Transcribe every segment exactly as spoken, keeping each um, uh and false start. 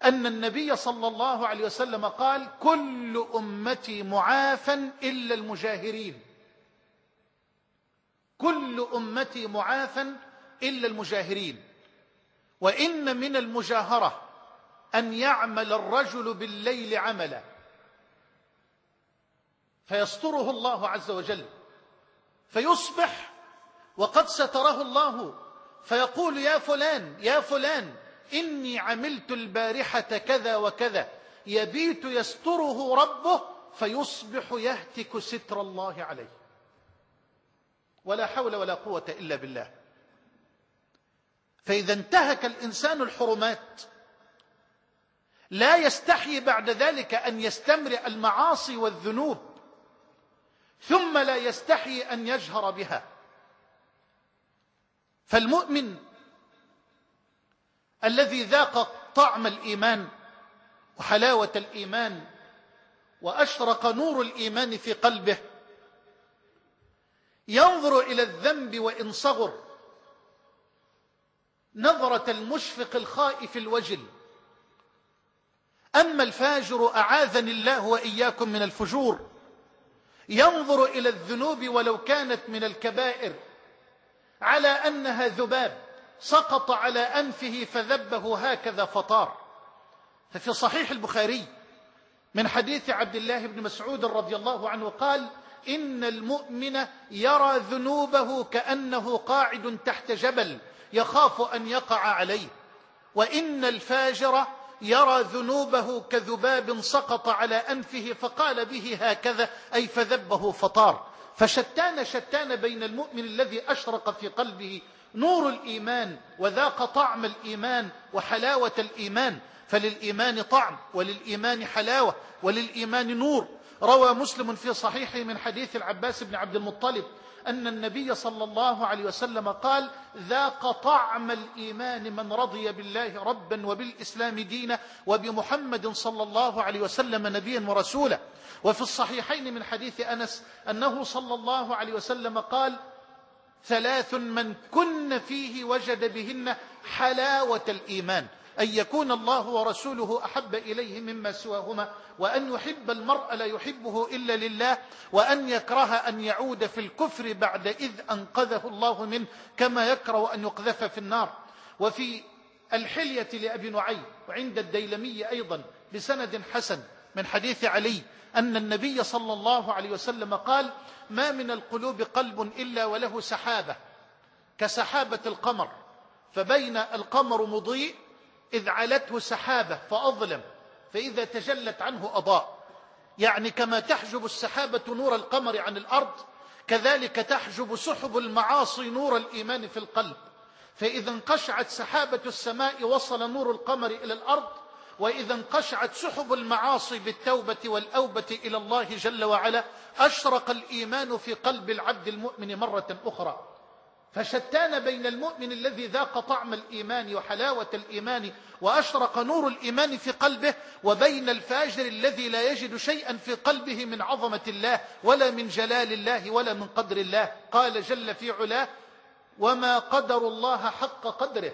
أن النبي صلى الله عليه وسلم قال: كل أمتي معافى إلا المجاهرين. كل أمتي معافى إلا المجاهرين. وإن من المجاهرة أن يعمل الرجل بالليل عملا فيستره الله عز وجل، فيصبح وقد ستره الله، فيقول: يا فلان يا فلان إني عملت البارحة كذا وكذا، يبيت يستره ربه، فيصبح يهتك ستر الله عليه. ولا حول ولا قوة إلا بالله. فإذا انتهك الإنسان الحرمات لا يستحي بعد ذلك أن يستمرئ المعاصي والذنوب، ثم لا يستحي أن يجهر بها. فالمؤمن الذي ذاق طعم الإيمان وحلاوة الإيمان وأشرق نور الإيمان في قلبه ينظر إلى الذنب وإن صغر نظرة المشفق الخائف الوجل. أما الفاجر أعاذني الله وإياكم من الفجور، ينظر إلى الذنوب ولو كانت من الكبائر على أنها ذباب سقط على أنفه فذبه هكذا فطار. ففي صحيح البخاري من حديث عبد الله بن مسعود رضي الله عنه قال: إن المؤمن يرى ذنوبه كأنه قاعد تحت جبل يخاف أن يقع عليه، وإن الفاجر يرى ذنوبه كذباب سقط على أنفه فقال به هكذا، أي فذبه فطار. فشتان شتان بين المؤمن الذي أشرق في قلبه نور الإيمان وذاق طعم الإيمان وحلاوة الإيمان، فللإيمان طعم وللإيمان حلاوة وللإيمان نور. روى مسلم في صحيحه من حديث العباس بن عبد المطلب أن النبي صلى الله عليه وسلم قال: ذاق طعم الإيمان من رضي بالله ربا وبالإسلام دينا وبمحمد صلى الله عليه وسلم نبيا ورسولا. وفي الصحيحين من حديث أنس أنه صلى الله عليه وسلم قال: ثلاث من كن فيه وجد بهن حلاوة الإيمان: أن يكون الله ورسوله أحب إليه مما سواهما، وأن يحب المرء لا يحبه إلا لله، وأن يكره أن يعود في الكفر بعد إذ أنقذه الله منه، كما يكره أن يقذف في النار. وفي الحلية لأبي نعيم وعند الديلمي أيضا بسند حسن من حديث علي أن النبي صلى الله عليه وسلم قال: ما من القلوب قلب إلا وله سحابة كسحابة القمر، فبين القمر مضيء إذ علته سحابة فأظلم، فإذا تجلت عنه أضاء. يعني كما تحجب السحابة نور القمر عن الأرض، كذلك تحجب سحب المعاصي نور الإيمان في القلب. فإذا انقشعت سحابة السماء وصل نور القمر إلى الأرض، وإذا انقشعت سحب المعاصي بالتوبة والأوبة إلى الله جل وعلا أشرق الإيمان في قلب العبد المؤمن مرة أخرى. فشتان بين المؤمن الذي ذاق طعم الإيمان وحلاوة الإيمان وأشرق نور الإيمان في قلبه، وبين الفاجر الذي لا يجد شيئا في قلبه من عظمة الله ولا من جلال الله ولا من قدر الله. قال جل في علاه: وما قدر الله حق قدره،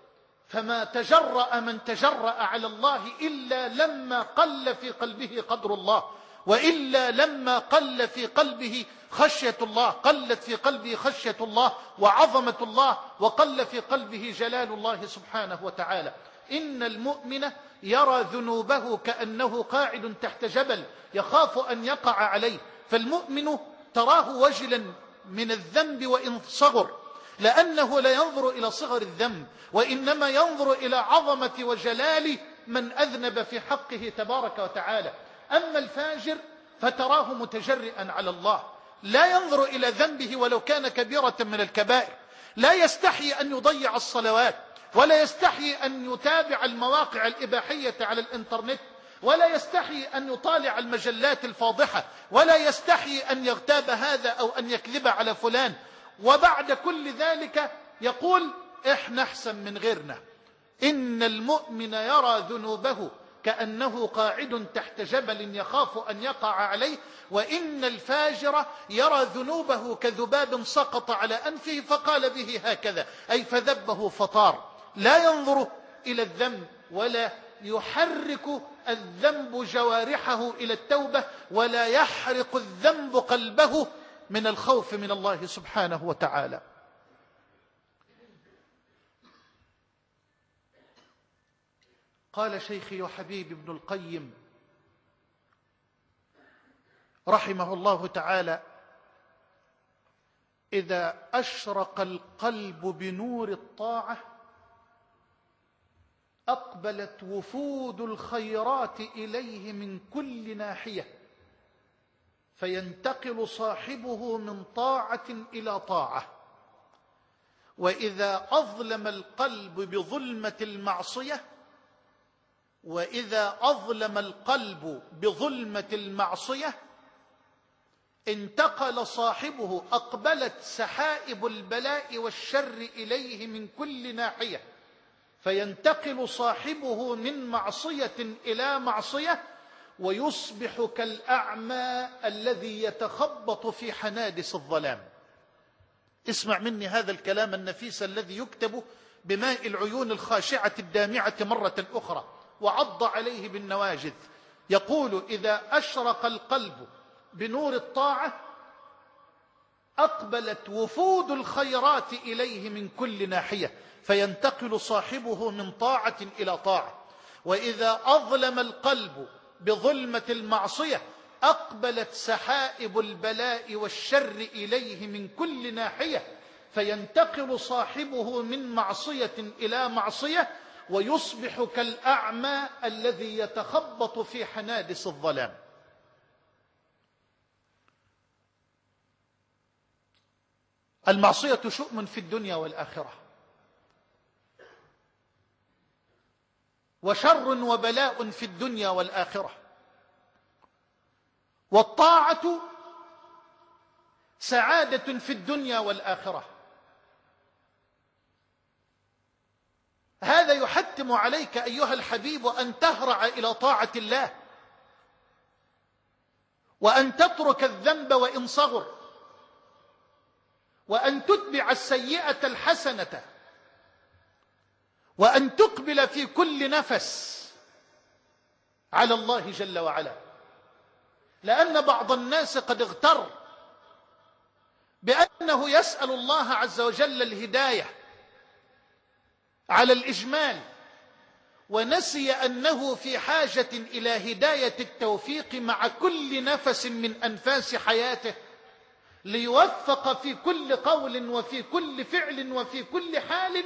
فما تجرأ من تجرأ على الله إلا لما قل في قلبه قدر الله، وإلا لما قل في قلبه خشية الله، قلت في قلبه خشية الله وعظمة الله، وقل في قلبه جلال الله سبحانه وتعالى. إن المؤمن يرى ذنوبه كأنه قاعد تحت جبل يخاف أن يقع عليه. فالمؤمن تراه وجلا من الذنب وإن صغر، لأنه لا ينظر إلى صغر الذنب، وإنما ينظر إلى عظمة وجلال من أذنب في حقه تبارك وتعالى. أما الفاجر فتراه متجرئا على الله، لا ينظر إلى ذنبه ولو كان كبيرة من الكبائر، لا يستحي أن يضيع الصلوات، ولا يستحي أن يتابع المواقع الإباحية على الإنترنت، ولا يستحي أن يطالع المجلات الفاضحة، ولا يستحي أن يغتاب هذا أو أن يكذب على فلان. وبعد كل ذلك يقول: إحنا أحسن من غيرنا. إن المؤمن يرى ذنوبه كأنه قاعد تحت جبل يخاف أن يقع عليه، وإن الفاجر يرى ذنوبه كذباب سقط على أنفه فقال به هكذا، أي فذبه فطار. لا ينظر إلى الذنب ولا يحرك الذنب جوارحه إلى التوبة، ولا يحرق الذنب قلبه من الخوف من الله سبحانه وتعالى. قال شيخي وحبيبي ابن القيم رحمه الله تعالى: إذا أشرق القلب بنور الطاعة أقبلت وفود الخيرات إليه من كل ناحية، فينتقل صاحبه من طاعة إلى طاعة. وإذا أظلم القلب بظلمة المعصية وإذا أظلم القلب بظلمة المعصية انتقل صاحبه، أقبلت سحائب البلاء والشر إليه من كل ناحية، فينتقل صاحبه من معصية إلى معصية، ويصبح كالأعمى الذي يتخبط في حنادس الظلام. اسمع مني هذا الكلام النفيس الذي يكتب بماء العيون الخاشعة الدامعة مرة أخرى، وعض عليه بالنواجذ. يقول: إذا أشرق القلب بنور الطاعة أقبلت وفود الخيرات إليه من كل ناحية، فينتقل صاحبه من طاعة إلى طاعة. وإذا أظلم القلب بظلمة المعصية أقبلت سحائب البلاء والشر إليه من كل ناحية، فينتقل صاحبه من معصية إلى معصية، ويصبح كالأعمى الذي يتخبط في حنادس الظلام. المعصية شؤم في الدنيا والآخرة، وشر وبلاء في الدنيا والآخرة، والطاعة سعادة في الدنيا والآخرة. هذا يحتم عليك أيها الحبيب أن تهرع إلى طاعة الله، وأن تترك الذنب وإن صغر، وأن تتبع السيئة الحسنة، وأن تقبل في كل نفس على الله جل وعلا. لأن بعض الناس قد اغتر بأنه يسأل الله عز وجل الهداية على الإجمال، ونسي أنه في حاجة إلى هداية التوفيق مع كل نفس من أنفاس حياته، ليوفق في كل قول وفي كل فعل وفي كل حال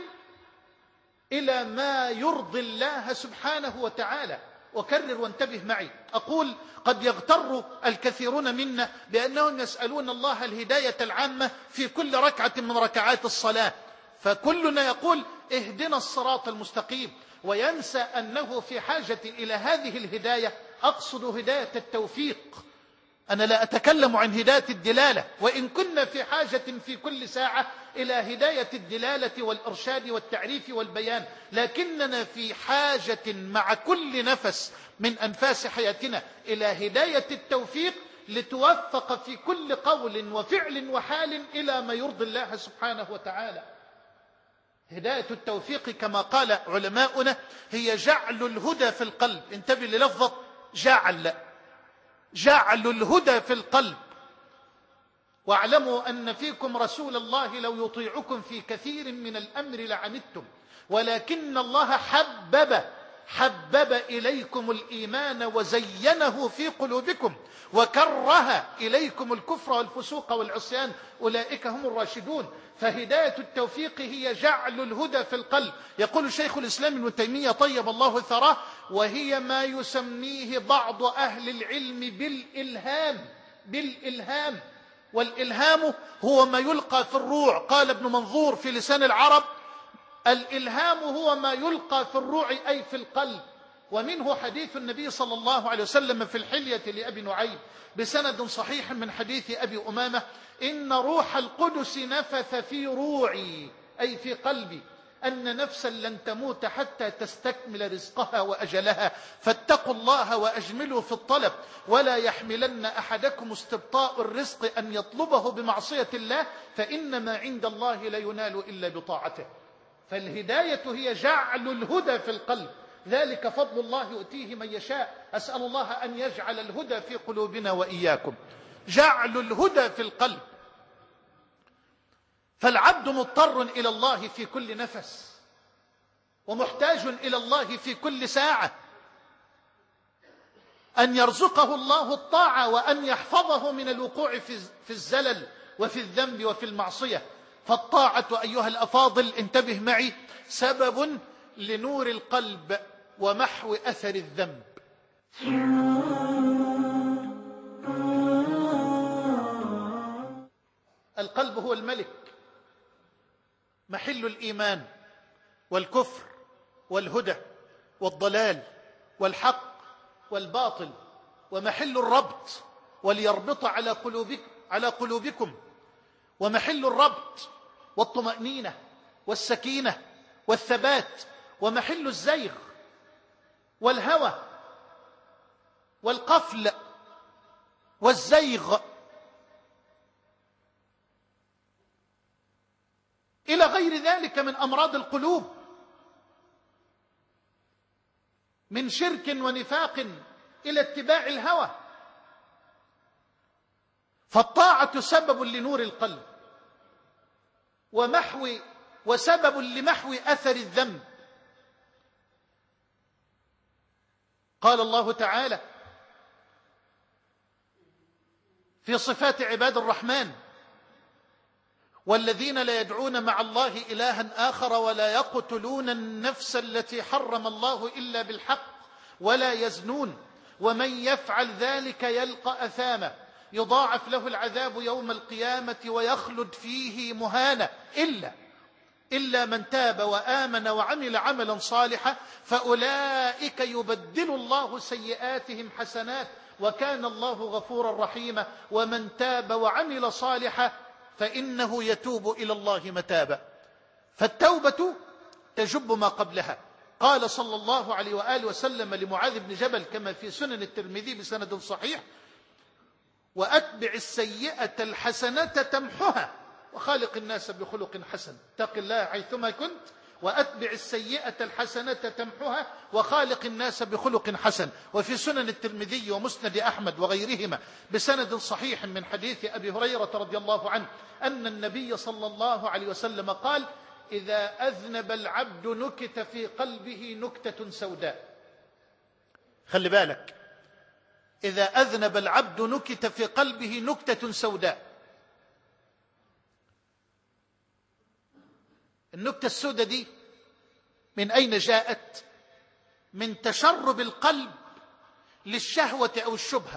إلى ما يرضي الله سبحانه وتعالى. وكرر وانتبه معي، أقول: قد يغتر الكثيرون منا بأنهم يسألون الله الهداية العامة في كل ركعة من ركعات الصلاة، فكلنا يقول: اهدنا الصراط المستقيم، وينسى أنه في حاجة إلى هذه الهداية. أقصد هداية التوفيق، أنا لا أتكلم عن هداية الدلالة، وإن كنا في حاجة في كل ساعة إلى هداية الدلالة والإرشاد والتعريف والبيان، لكننا في حاجة مع كل نفس من أنفاس حياتنا إلى هداية التوفيق، لتوفق في كل قول وفعل وحال إلى ما يرضي الله سبحانه وتعالى. هداية التوفيق كما قال علماؤنا هي جعل الهدى في القلب. انتبه للفظة جعل، جعل الهدى في القلب. واعلموا أن فيكم رسول الله لو يطيعكم في كثير من الأمر لعنتم، ولكن الله حبب حبب إليكم الإيمان وزينه في قلوبكم وكره إليكم الكفر والفسوق والعصيان، أولئك هم الراشدون. فهداية التوفيق هي جعل الهدى في القلب. يقول شيخ الإسلام ابن تيمية طيب الله ثراه: وهي ما يسميه بعض أهل العلم بالإلهام. بالإلهام، والإلهام هو ما يلقى في الروع. قال ابن منظور في لسان العرب: الإلهام هو ما يلقى في الروع أي في القلب. ومنه حديث النبي صلى الله عليه وسلم في الحلية لأبي نعيم بسند صحيح من حديث أبي أمامة: إن روح القدس نفث في روعي أي في قلبي أن نفسا لن تموت حتى تستكمل رزقها وأجلها، فاتقوا الله وأجملوا في الطلب، ولا يحملن أحدكم استبطاء الرزق أن يطلبه بمعصية الله، فإنما عند الله لا ينال إلا بطاعته. فالهداية هي جعل الهدى في القلب، ذلك فضل الله يؤتيه من يشاء. أسأل الله أن يجعل الهدى في قلوبنا وإياكم. جعل الهدى في القلب، فالعبد مضطر إلى الله في كل نفس، ومحتاج إلى الله في كل ساعة، أن يرزقه الله الطاعة وأن يحفظه من الوقوع في الزلل وفي الذنب وفي المعصية. فالطاعة أيها الأفاضل انتبه معي سبب لنور القلب ومحو أثر الذنب. القلب هو الملك، محل الإيمان والكفر والهدى والضلال والحق والباطل، ومحل الربط وليربط على قلوبكم على قلوبكم ومحل الربط والطمأنينة والسكينة والثبات، ومحل الزيغ والهوى والقفل والزيغ إلى غير ذلك من أمراض القلوب، من شرك ونفاق إلى اتباع الهوى. فالطاعة سبب لنور القلب ومحو وسبب لمحو أثر الذنب. قال الله تعالى في صفات عباد الرحمن: والذين لا يدعون مع الله إلها آخر ولا يقتلون النفس التي حرم الله إلا بالحق ولا يزنون ومن يفعل ذلك يلقى أثاما يضاعف له العذاب يوم القيامة ويخلد فيه مهانا إلا إلا من تاب وآمن وعمل عملا صالحا فأولئك يبدل الله سيئاتهم حسنات وكان الله غفورا رحيما ومن تاب وعمل صالحا فإنه يتوب إلى الله متابا. فالتوبة تجب ما قبلها. قال صلى الله عليه وآله وسلم لمعاذ بن جبل كما في سنن الترمذي بسند صحيح: وأتبع السيئة الحسنة تمحها وخالق الناس بخلق حسن. اتق الله حيثما كنت وأتبع السيئة الحسنة تمحها وخالق الناس بخلق حسن. وفي سنن الترمذي ومسند أحمد وغيرهما بسند صحيح من حديث أبي هريرة رضي الله عنه أن النبي صلى الله عليه وسلم قال: إذا أذنب العبد نكت في قلبه نكتة سوداء. خلي بالك، إذا أذنب العبد نكت في قلبه نكتة سوداء. النكتة السوداء دي من أين جاءت؟ من تشرب القلب للشهوة أو الشبهة.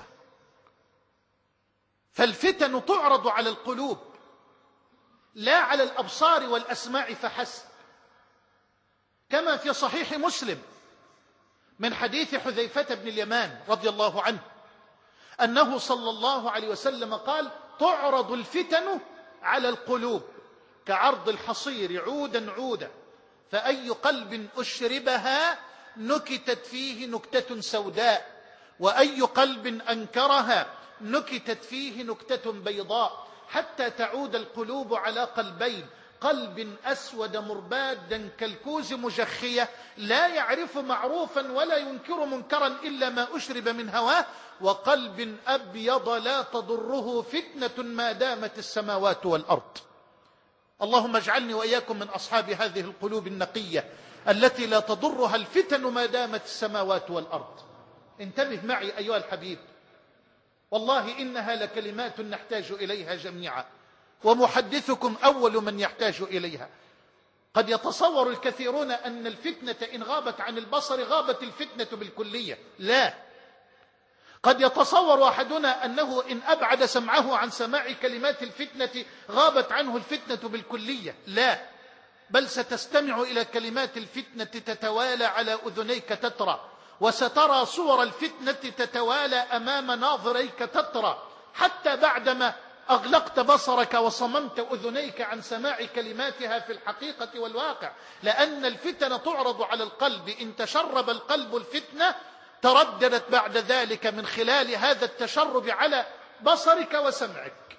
فالفتن تعرض على القلوب لا على الأبصار والأسماع فحسب، كما في صحيح مسلم من حديث حذيفة بن اليمان رضي الله عنه أنه صلى الله عليه وسلم قال: تعرض الفتن على القلوب كعرض الحصير عودا عودا فأي قلب أشربها نكتت فيه نكتة سوداء وأي قلب أنكرها نكتت فيه نكتة بيضاء حتى تعود القلوب على قلبين: قلب أسود مربادا كالكوز مجخية لا يعرف معروفا ولا ينكر منكرا إلا ما أشرب من هواه، وقلب أبيض لا تضره فتنة ما دامت السماوات والأرض. اللهم اجعلني وإياكم من أصحاب هذه القلوب النقية التي لا تضرها الفتن ما دامت السماوات والأرض. انتبه معي أيها الحبيب، والله إنها لكلمات نحتاج إليها جميعا، ومحدثكم أول من يحتاج إليها. قد يتصور الكثيرون أن الفتنة إن غابت عن البصر غابت الفتنة بالكلية. لا، قد يتصور أحدنا أنه إن أبعد سمعه عن سماع كلمات الفتنة غابت عنه الفتنة بالكلية. لا، بل ستستمع إلى كلمات الفتنة تتوالى على أذنيك تترى، وسترى صور الفتنة تتوالى أمام ناظريك تترى، حتى بعدما أغلقت بصرك وصممت أذنيك عن سماع كلماتها في الحقيقة والواقع. لأن الفتنة تعرض على القلب، إن تشرب القلب الفتنة ترددت بعد ذلك من خلال هذا التشرب على بصرك وسمعك.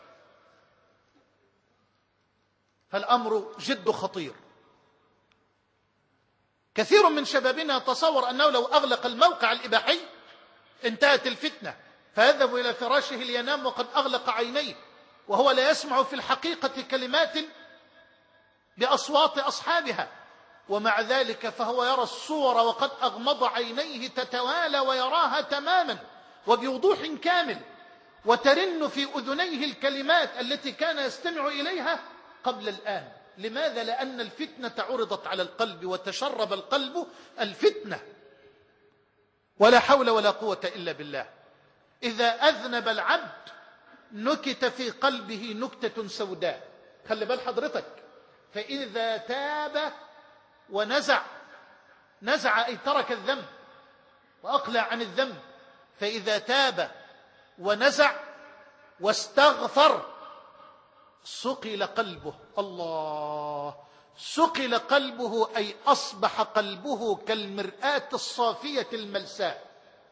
فالأمر جد خطير. كثير من شبابنا يتصور أنه لو أغلق الموقع الإباحي انتهت الفتنة، فيذهب إلى فراشه لينام وقد أغلق عينيه، وهو لا يسمع في الحقيقة كلمات بأصوات أصحابها، ومع ذلك فهو يرى الصور وقد أغمض عينيه تتوالى ويراها تماما وبوضوح كامل، وترن في أذنيه الكلمات التي كان يستمع إليها قبل الآن. لماذا؟ لأن الفتنة عرضت على القلب وتشرب القلب الفتنة، ولا حول ولا قوة إلا بالله. إذا أذنب العبد نكت في قلبه نكتة سوداء. خلي بال حضرتك، فإذا تاب ونزع، نزع أي ترك الذنب وأقلع عن الذنب، فإذا تاب ونزع واستغفر سقل قلبه. الله، سقل قلبه أي أصبح قلبه كالمرآة الصافية الملساء.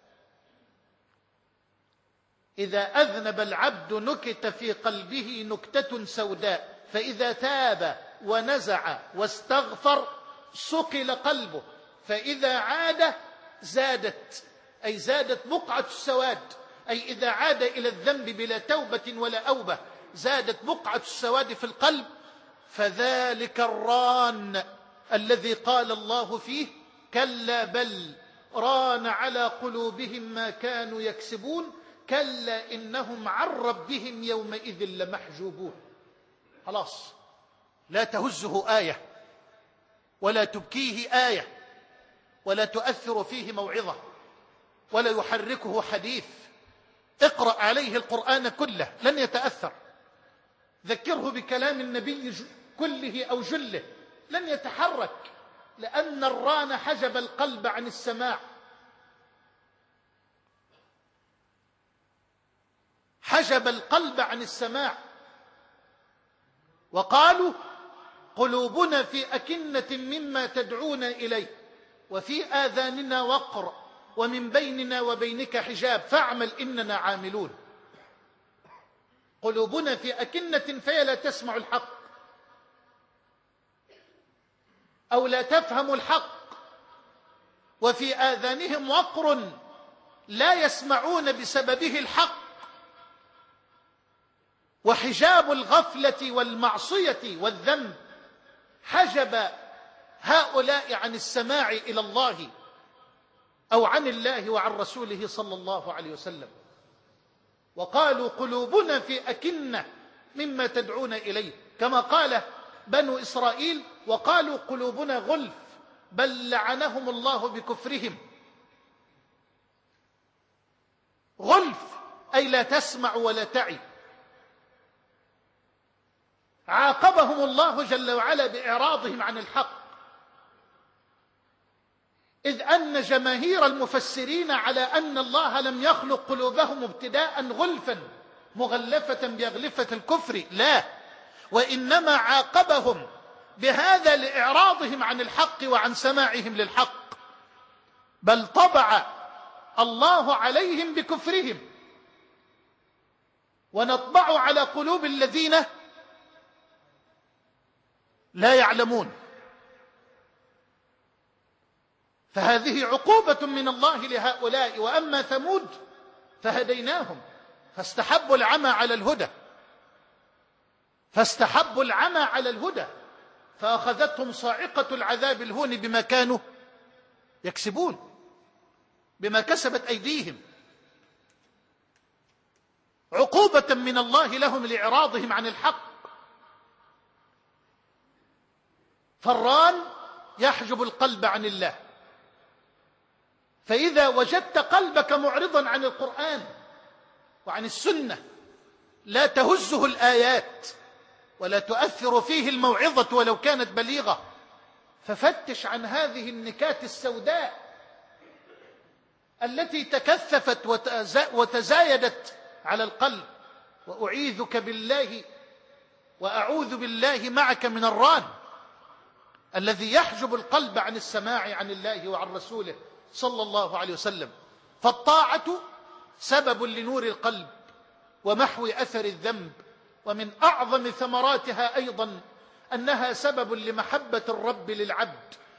إذا أذنب العبد نكت في قلبه نكتة سوداء، فإذا تاب ونزع واستغفر سقل قلبه، فإذا عاد زادت، أي زادت بقعة السواد، أي إذا عاد إلى الذنب بلا توبة ولا أوبة زادت بقعة السواد في القلب. فذلك الران الذي قال الله فيه: كلا بل ران على قلوبهم ما كانوا يكسبون كلا إنهم عن ربهم يومئذ لمحجوبون. خلاص، لا تهزه آية ولا تبكيه آية ولا تؤثر فيه موعظة ولا يحركه حديث. اقرأ عليه القرآن كله لن يتأثر، ذكره بكلام النبي كله أو جله لن يتحرك، لأن الران حجب القلب عن السماع، حجب القلب عن السماع. وقالوا قلوبنا في أكنة مما تدعون إليه وفي آذاننا وقر ومن بيننا وبينك حجاب فاعمل إننا عاملون. قلوبنا في أكنة، فهي لا تسمع الحق أو لا تفهم الحق، وفي آذانهم وقر لا يسمعون بسببه الحق. وحجاب الغفلة والمعصية والذنب حجب هؤلاء عن السماع إلى الله أو عن الله وعن رسوله صلى الله عليه وسلم. وقالوا قلوبنا في أكنة مما تدعون إليه، كما قال بنو إسرائيل: وقالوا قلوبنا غلف بل لعنهم الله بكفرهم. غلف أي لا تسمع ولا تعي. عاقبهم الله جل وعلا بإعراضهم عن الحق، إذ أن جماهير المفسرين على أن الله لم يخلق قلوبهم ابتداء غلفا مغلفة بأغلفة الكفر، لا، وإنما عاقبهم بهذا لإعراضهم عن الحق وعن سماعهم للحق، بل طبع الله عليهم بكفرهم. ونطبع على قلوب الذين لا يعلمون. فهذه عقوبة من الله لهؤلاء. وأما ثمود فهديناهم فاستحبوا العمى على الهدى فاستحبوا العمى على الهدى فأخذتهم صاعقة العذاب الهون بما كانوا يكسبون، بما كسبت أيديهم. عقوبة من الله لهم لإعراضهم عن الحق. فالران يحجب القلب عن الله. فإذا وجدت قلبك معرضا عن القرآن وعن السنة لا تهزه الآيات ولا تؤثر فيه الموعظة ولو كانت بليغة، ففتش عن هذه النكات السوداء التي تكثفت وتزايدت على القلب. وأعيذك بالله وأعوذ بالله معك من الران الذي يحجب القلب عن السماع عن الله وعن رسوله صلى الله عليه وسلم. فالطاعة سبب لنور القلب ومحو أثر الذنب، ومن أعظم ثمراتها أيضا أنها سبب لمحبة الرب للعبد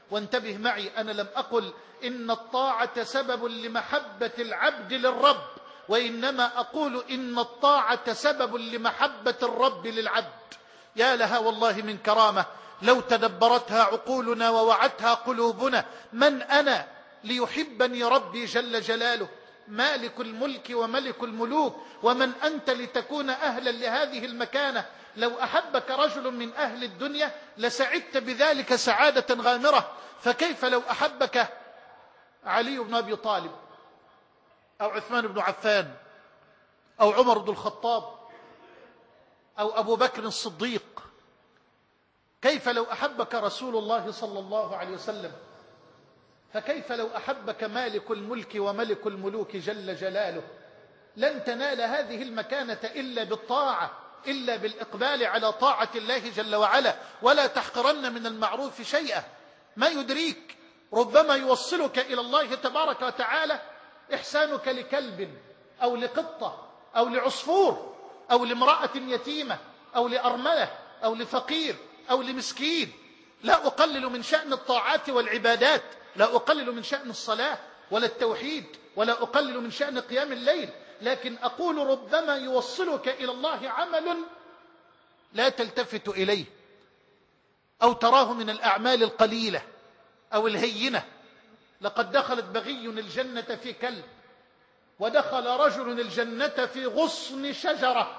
وانتبه معي، أنا لم أقل إن الطاعة سبب لمحبة العبد للرب، وإنما أقول إن الطاعة سبب لمحبة الرب للعبد. يا لها والله من كرامة لو تدبرتها عقولنا ووعتها قلوبنا. من أنا ليحبني ربي جل جلاله؟ مالك الملك وملك الملوك. ومن أنت لتكون أهلا لهذه المكانة؟ لو أحبك رجل من أهل الدنيا لسعدت بذلك سعادة غامرة، فكيف لو أحبك علي بن أبي طالب أو عثمان بن عفان أو عمر بن الخطاب أو أبو بكر الصديق؟ كيف لو أحبك رسول الله صلى الله عليه وسلم؟ فكيف لو أحبك مالك الملك وملك الملوك جل جلاله؟ لن تنال هذه المكانة إلا بالطاعة، إلا بالإقبال على طاعة الله جل وعلا. ولا تحقرن من المعروف شيئا. ما يدريك، ربما يوصلك إلى الله تبارك وتعالى إحسانك لكلب أو لقطة أو لعصفور أو لامرأة يتيمة أو لأرملة أو لفقير أو لمسكين. لا أقلل من شأن الطاعات والعبادات، لا أقلل من شأن الصلاة ولا التوحيد، ولا أقلل من شأن قيام الليل، لكن أقول ربما يوصلك إلى الله عمل لا تلتفت إليه أو تراه من الأعمال القليلة أو الهينة. لقد دخلت بغي الجنة في كلب، ودخل رجل الجنة في غصن شجرة.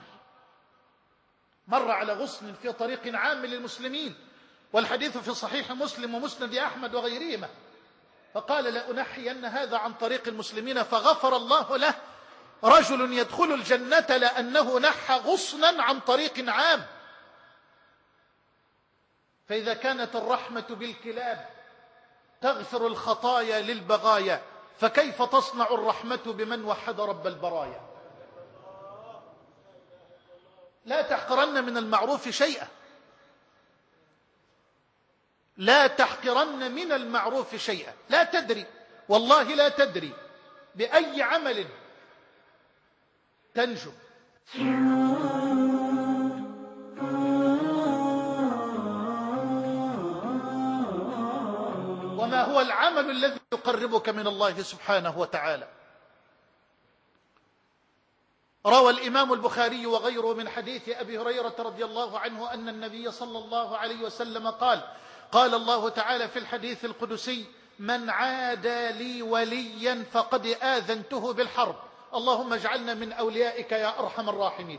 مر على غصن في طريق عام للمسلمين، والحديث في صحيح مسلم ومسند أحمد وغيرهما، فقال لأنحين هذا عن طريق المسلمين، فغفر الله له. رجل يدخل الجنة لأنه نحى غصنا عن طريق عام. فإذا كانت الرحمة بالكلاب تغفر الخطايا للبغايا، فكيف تصنع الرحمة بمن وحد رب البرايا؟ لا تحقرن من المعروف شيئا، لا تحقرن من المعروف شيئا. لا تدري، والله لا تدري بأي عمل تنجو. وما هو العمل الذي يقربك من الله سبحانه وتعالى؟ روى الإمام البخاري وغيره من حديث أبي هريرة رضي الله عنه أن النبي صلى الله عليه وسلم قال: قال الله تعالى في الحديث القدسي: من عادى لي وليا فقد آذنته بالحرب. اللهم اجعلنا من أوليائك يا أرحم الراحمين.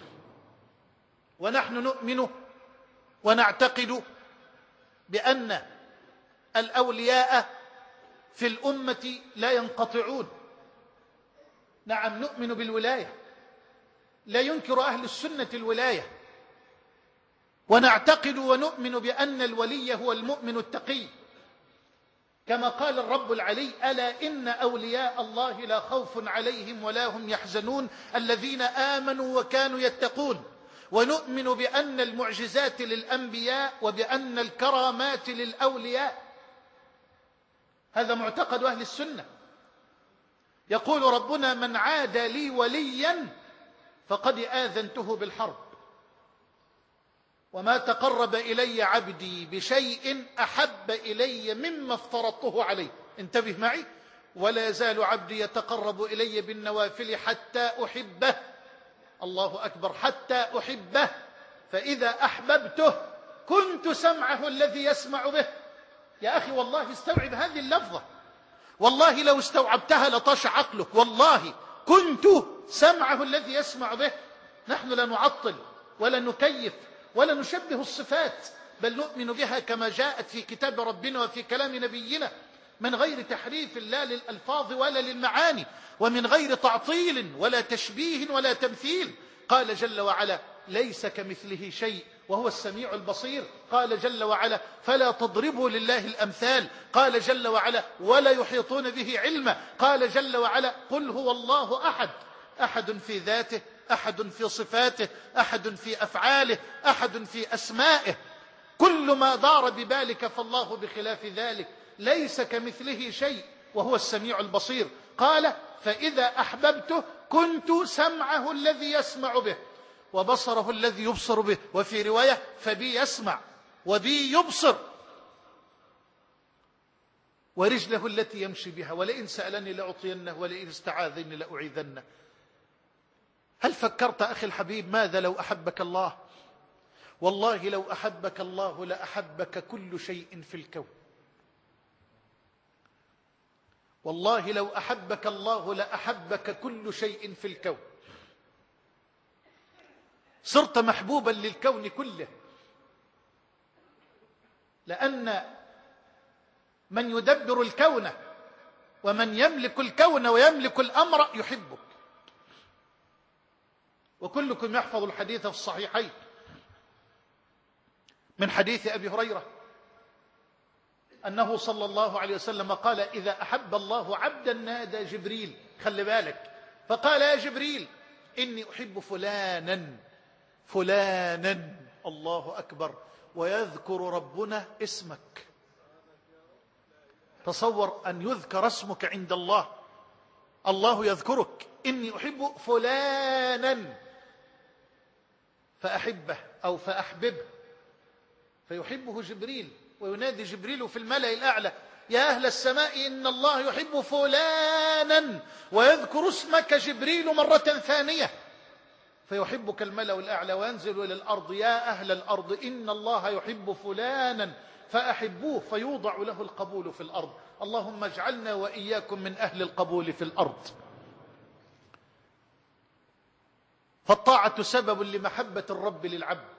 ونحن نؤمن ونعتقد بأن الأولياء في الأمة لا ينقطعون. نعم، نؤمن بالولاية، لا ينكر أهل السنة الولاية، ونعتقد ونؤمن بأن الولي هو المؤمن التقي، كما قال الرب العلي: ألا إن أولياء الله لا خوف عليهم ولا هم يحزنون الذين آمنوا وكانوا يتقون. ونؤمن بأن المعجزات للأنبياء وبأن الكرامات للأولياء. هذا معتقد أهل السنة. يقول ربنا: من عادى لي وليا فقد آذنته بالحرب، وما تقرب إلي عبدي بشيء أحب إلي مما افترضته عليه. انتبه معي: ولا يزال عبدي يتقرب إلي بالنوافل حتى أحبه. الله أكبر، حتى أحبه. فإذا أحببته كنت سمعه الذي يسمع به. يا أخي والله استوعب هذه اللفظة، والله لو استوعبتها لطش عقلك. والله كنت سمعه الذي يسمع به. نحن لا نعطل ولا نكيف ولا نشبه الصفات، بل نؤمن بها كما جاءت في كتاب ربنا وفي كلام نبينا، من غير تحريف لا للألفاظ ولا للمعاني، ومن غير تعطيل ولا تشبيه ولا تمثيل. قال جل وعلا: ليس كمثله شيء وهو السميع البصير. قال جل وعلا: فلا تضربوا لله الأمثال. قال جل وعلا: ولا يحيطون به علما. قال جل وعلا: قل هو الله أحد، أحد في ذاته، أحد في صفاته، أحد في أفعاله، أحد في أسمائه. كل ما دار ببالك فالله بخلاف ذلك. ليس كمثله شيء وهو السميع البصير. قال: فإذا أحببته كنت سمعه الذي يسمع به وبصره الذي يبصر به. وفي رواية: فبي يسمع وبي يبصر. ورجله التي يمشي بها، ولئن سألني لأعطينه ولئن استعاذني لأعيذنه. هل فكرت أخي الحبيب ماذا لو أحبك الله؟ والله لو أحبك الله لأحبك كل شيء في الكون. والله لو أحبك الله لأحبك كل شيء في الكون. صرت محبوبا للكون كله، لأن من يدبر الكون ومن يملك الكون ويملك الأمر يحبك. وكلكم يحفظ الحديث في الصحيحين من حديث أبي هريرة أنه صلى الله عليه وسلم قال: إذا أحب الله عبدا نادى جبريل، خلي بالك، فقال: يا جبريل إني أحب فلانا فلانا، الله أكبر، ويذكر ربنا اسمك. تصور أن يذكر اسمك عند الله، الله يذكرك: إني أحب فلانا، فأحبه أو فأحببه، فيحبه جبريل، وينادي جبريل في الملأ الأعلى: يا أهل السماء إن الله يحب فلانا، ويذكر اسمك جبريل مرة ثانية، فيحبك الملأ الأعلى، وينزل إلى الأرض: يا أهل الأرض إن الله يحب فلانا فأحبوه، فيوضع له القبول في الأرض. اللهم اجعلنا وإياكم من أهل القبول في الأرض. فالطاعة سبب لمحبة الرب للعبد،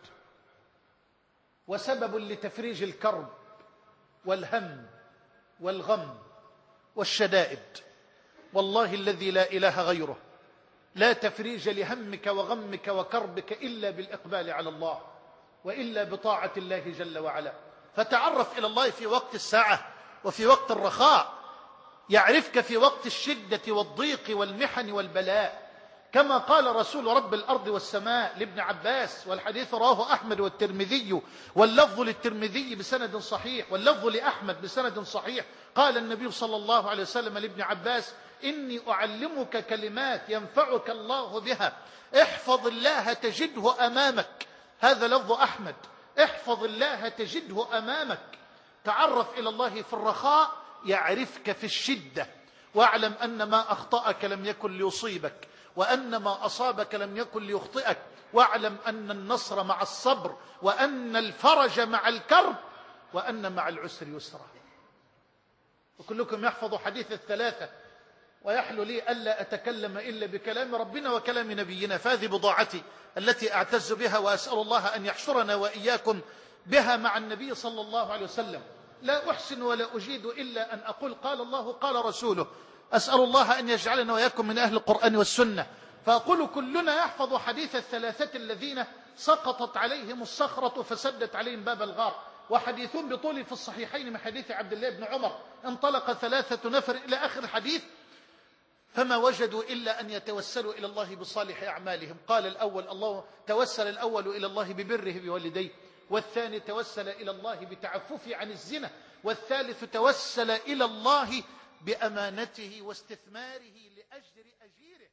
وسبب لتفريج الكرب والهم والغم والشدائد. والله الذي لا إله غيره لا تفريج لهمك وغمك وكربك إلا بالإقبال على الله، وإلا بطاعة الله جل وعلا. فتعرف إلى الله في وقت الساعة وفي وقت الرخاء، يعرفك في وقت الشدة والضيق والمحن والبلاء، كما قال رسول رب الأرض والسماء لابن عباس، والحديث رواه أحمد والترمذي، واللفظ للترمذي بسند صحيح، واللفظ لأحمد بسند صحيح. قال النبي صلى الله عليه وسلم لابن عباس: إني أعلمك كلمات ينفعك الله بها، احفظ الله تجده أمامك. هذا لفظ أحمد: احفظ الله تجده أمامك. تعرف إلى الله في الرخاء يعرفك في الشدة، واعلم أن ما أخطأك لم يكن ليصيبك، وأن ما أصابك لم يكن ليخطئك، واعلم أن النصر مع الصبر، وأن الفرج مع الكرب، وأن مع العسر يسرا. وكلكم يحفظ حديث الثلاثة: ويحلو لي ألا أتكلم إلا بكلام ربنا وكلام نبينا. فهذه بضاعتي التي أعتز بها، وأسأل الله أن يحشرنا وإياكم بها مع النبي صلى الله عليه وسلم. لا أحسن ولا أجيد إلا أن أقول قال الله قال رسوله. أسأل الله أن يجعلنا وإياكم من أهل القرآن والسنة. فأقول كلنا يحفظ حديث الثلاثة الذين سقطت عليهم الصخرة فسدت عليهم باب الغار، وحديث بطول في الصحيحين من حديث عبد الله بن عمر: انطلق ثلاثة نفر إلى آخر الحديث فما وجدوا إلا أن يتوسلوا إلى الله بصالح أعمالهم. قال الأول: الله توسل الأول إلى الله ببره بوالديه، والثاني توسل إلى الله بتعففه عن الزنا، والثالث توسل إلى الله بأمانته واستثماره لأجر أجيره.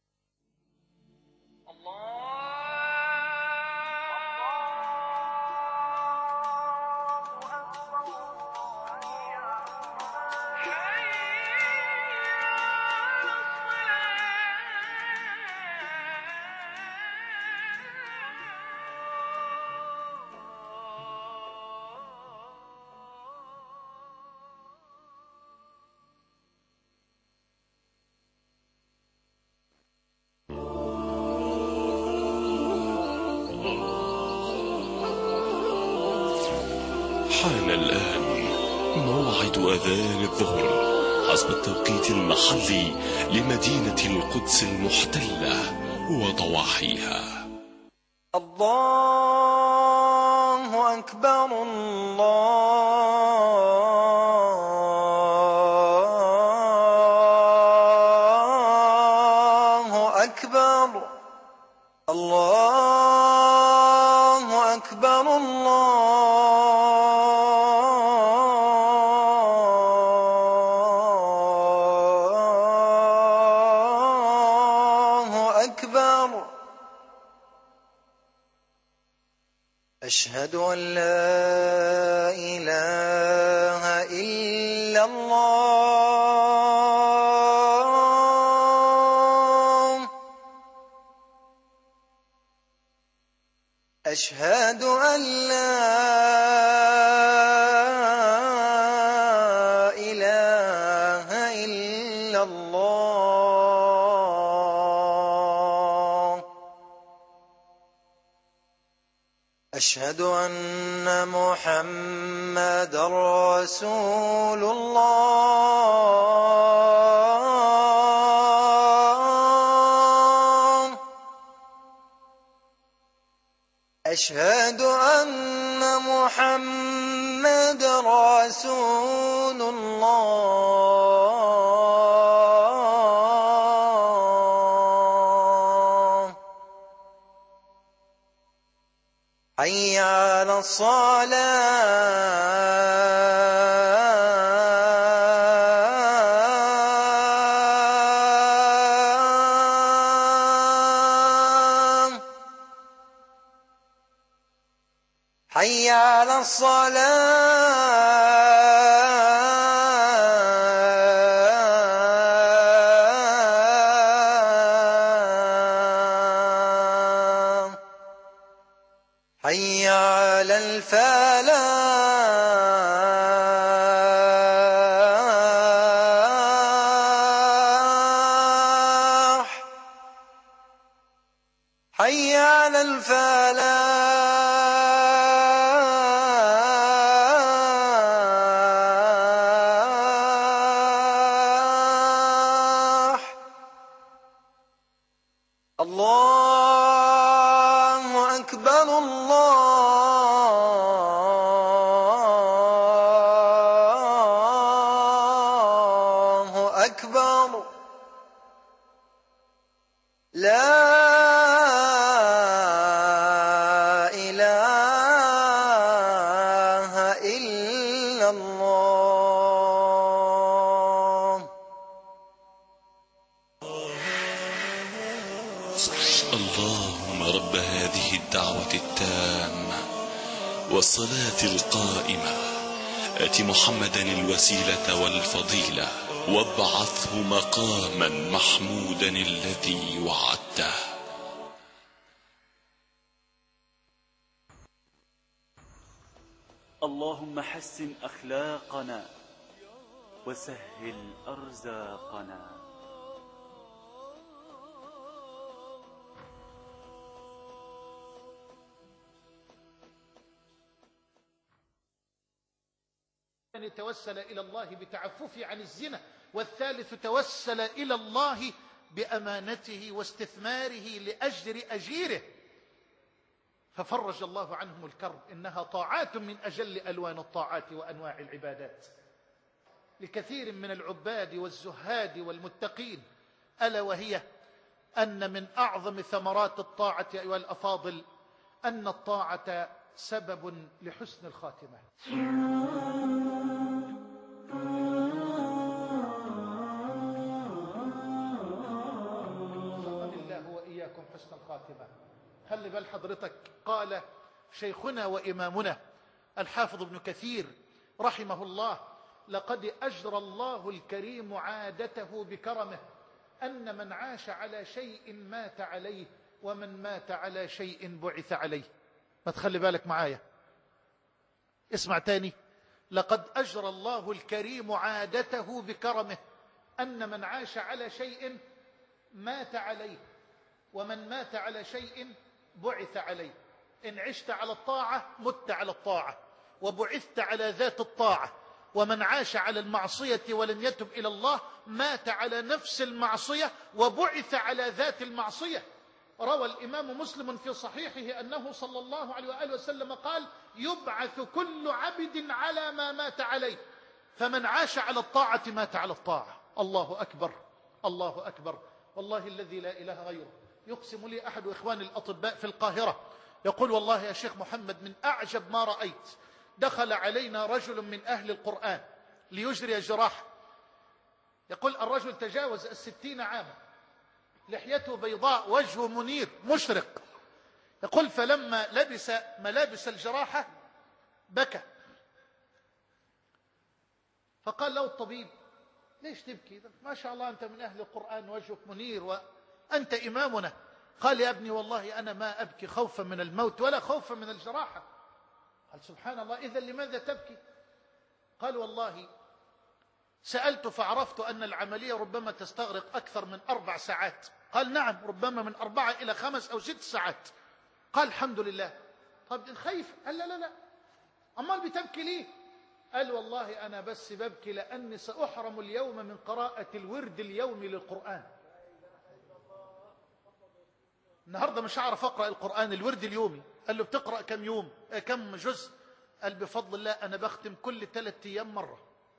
الله حان الآن موعد أذان الظهر حسب التوقيت المحلي لمدينة القدس المحتلة وضواحيها. الله أكبر الله أكبر الله أكبر الله أكبر. أشهد أن لا إله إلا إلا الله أشهد أن لا إله إلا الله أشهد أن محمدا رسول الله أشهد أن محمدا رسول الله حي على الصلاة حي على الصلاة حي على الفلاح حي على الفلاح الله أكبر الله أكبر لا إله إلا الله اللهم رب هذه الدعوة التامة والصلاة القائمة آت محمدا الوسيلة والفضيلة وابعثه مقاما محمودا الذي وعدته. اللهم حسن أخلاقنا وسهل أرزاقنا. الثاني توسل إلى الله بتعففه عن الزنا، والثالث توسل إلى الله بأمانته واستثماره لأجر أجيره ففرج الله عنهم الكرب. إنها طاعات من أجل ألوان الطاعات وأنواع العبادات لكثير من العباد والزهاد والمتقين، ألا وهي أن من أعظم ثمرات الطاعة أيها الأفاضل أن الطاعة سبب لحسن الخاتمة. رزقني الله وإياكم حسن الخاتمة. خلي بال حضرتك، قال شيخنا وإمامنا الحافظ ابن كثير رحمه الله: لقد أجرى الله الكريم عادته بكرمه أن من عاش على شيء مات عليه، ومن مات على شيء بعث عليه. ما تخلي بالك معايا، اسمع تاني: لقد أجرى الله الكريم عادته بكرمه أن من عاش على شيء مات عليه، ومن مات على شيء بعث عليه. إن عشت على الطاعة مت على الطاعة وبعثت على ذات الطاعة، ومن عاش على المعصية ولم يتب إلى الله مات على نفس المعصية وبعث على ذات المعصية. روى الإمام مسلم في صحيحه أنه صلى الله عليه وآله وسلم قال: يبعث كل عبد على ما مات عليه، فمن عاش على الطاعة مات على الطاعة. الله أكبر، الله أكبر، والله الذي لا إله غيره. يقسم لي أحد إخواني الأطباء في القاهرة يقول: والله يا شيخ محمد من أعجب ما رأيت، دخل علينا رجل من أهل القرآن ليجري جراحة. يقول: الرجل تجاوز الستين عاما، لحيته بيضاء، وجهه منير مشرق. يقول: فلما لبس ملابس الجراحة بكى، فقال له الطبيب: ليش تبكي؟ ما شاء الله أنت من أهل القرآن، وجهك منير وأنت إمامنا. قال: يا ابني والله أنا ما أبكي خوفا من الموت ولا خوفا من الجراحة. قال: سبحان الله، إذا لماذا تبكي؟ قال: والله سألت فعرفت أن العملية ربما تستغرق أكثر من أربع ساعات. قال: نعم، ربما من أربعة إلى خمس أو ست ساعات. قال: الحمد لله. طب خايف؟ قال: لا لا لا. أمال بتبكي ليه؟ قال: والله أنا بس ببكي لأني سأحرم اليوم من قراءة الورد اليومي للقرآن. النهاردة مش هعرف أقرأ القرآن الورد اليومي. قال له: بتقرأ كم يوم؟ كم جزء؟ قال: بفضل الله أنا بختم كل ثلاثة أيام مرة،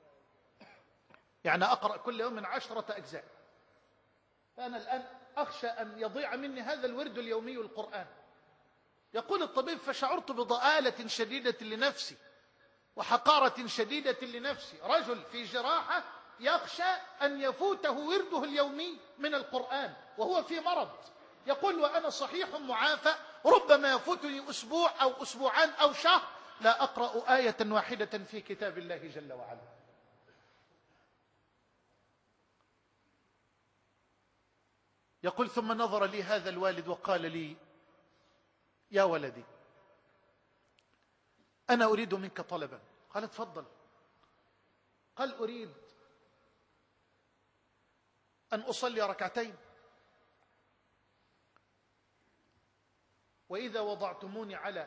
يعني أقرأ كل يوم من عشرة أجزاء. فأنا الآن أخشى أن يضيع مني هذا الورد اليومي القرآن. يقول الطبيب: فشعرت بضآلة شديدة لنفسي وحقارة شديدة لنفسي. رجل في جراحة يخشى أن يفوته ورده اليومي من القرآن وهو في مرض. يقول: وأنا صحيح معافى، ربما يفوتني أسبوع أو أسبوعان أو شهر لا أقرأ آية واحدة في كتاب الله جل وعلا. يقول: ثم نظر لي هذا الوالد وقال لي: يا ولدي، أنا أريد منك طلبا. قال: تفضل. قال: أريد أن أصلي ركعتين، وإذا وضعتموني على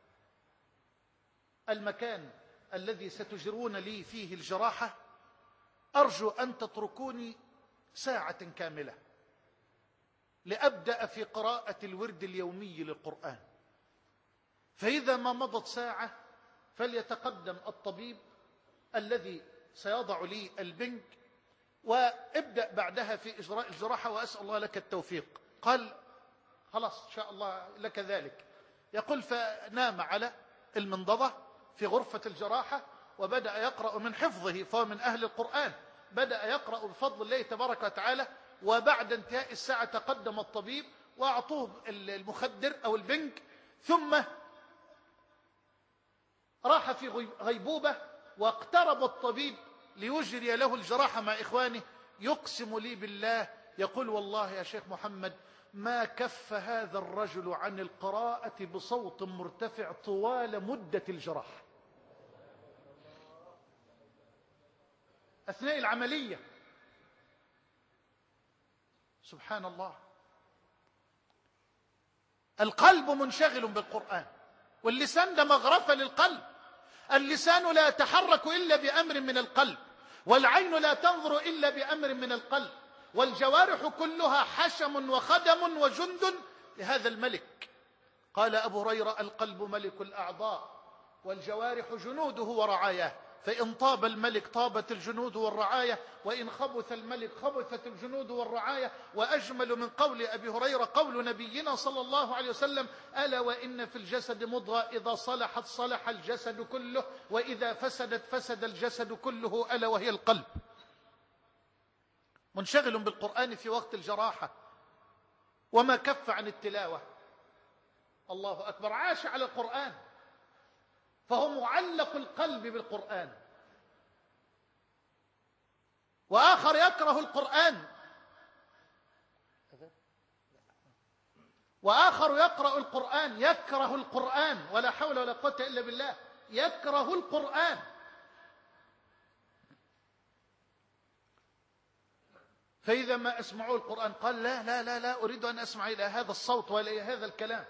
المكان الذي ستجرون لي فيه الجراحة أرجو أن تتركوني ساعة كاملة لأبدأ في قراءة الورد اليومي للقرآن، فإذا ما مضت ساعة فليتقدم الطبيب الذي سيضع لي البنج وابدأ بعدها في إجراء الجراحة، وأسأل الله لك التوفيق. قال: خلاص إن شاء الله لك ذلك. يقول: فنام على المنضدة في غرفة الجراحة وبدأ يقرأ من حفظه، فهو من أهل القرآن، بدأ يقرأ بفضل الله تبارك وتعالى. وبعد انتهاء الساعة تقدم الطبيب وأعطوه المخدر أو البنج، ثم راح في غيبوبة. واقترب الطبيب ليجري له الجراحة مع إخوانه. يقسم لي بالله، يقول: والله يا شيخ محمد ما كف هذا الرجل عن القراءة بصوت مرتفع طوال مدة الجراحة أثناء العملية. سبحان الله. القلب منشغل بالقرآن، واللسان ده مغرفة للقلب. اللسان لا يتحرك إلا بأمر من القلب، والعين لا تنظر إلا بأمر من القلب، والجوارح كلها حشم وخدم وجند لهذا الملك. قال أبو هريرة: القلب ملك الأعضاء، والجوارح جنوده ورعاياه، فإن طاب الملك طابت الجنود والرعاية، وإن خبث الملك خبثت الجنود والرعاية. وأجمل من قول أبي هريرة قول نبينا صلى الله عليه وسلم: ألا وإن في الجسد مضغة إذا صلحت صلح الجسد كله، وإذا فسدت فسد الجسد كله، ألا وهي القلب. منشغل بالقرآن في وقت الجراحة وما كف عن التلاوة. الله أكبر. عاش على القرآن، فهو معلق القلب بالقرآن. وآخر يكره القرآن، وآخر يقرأ القرآن يكره القرآن، ولا حول ولا قوة إلا بالله، يكره القرآن. فإذا ما أسمعوا القرآن قال: لا لا لا لا أريد أن أسمع إلى هذا الصوت ولا إلى هذا الكلام.